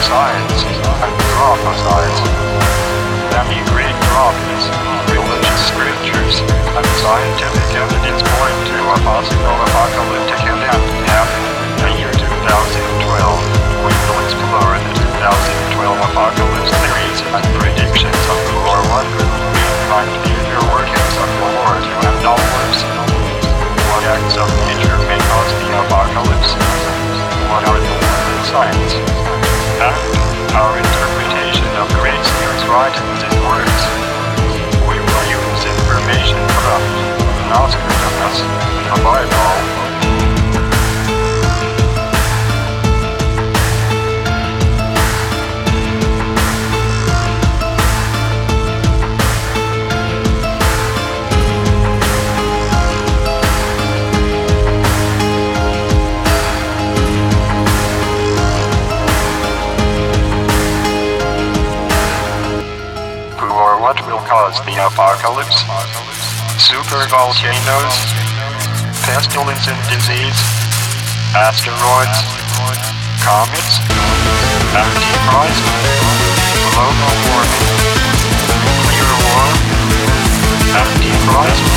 science, and drama science. Many great dramas, religious scriptures, and scientific evidence point to a possible apocalyptic event happening in the year 2012. We will explore the 2012 apocalypse theories and predictions of War 1. Find the inner workings of the War 2 and onwards. What acts of nature may cause the apocalypse? What are the limits of science? And our interpretation of great Spirit's writings and words. We will use information from Nostradamus, the Bible. What will cause the apocalypse? Supervolcanoes, pestilence and disease, asteroids, comets, Antichrist, global warming, nuclear war, Antichrist,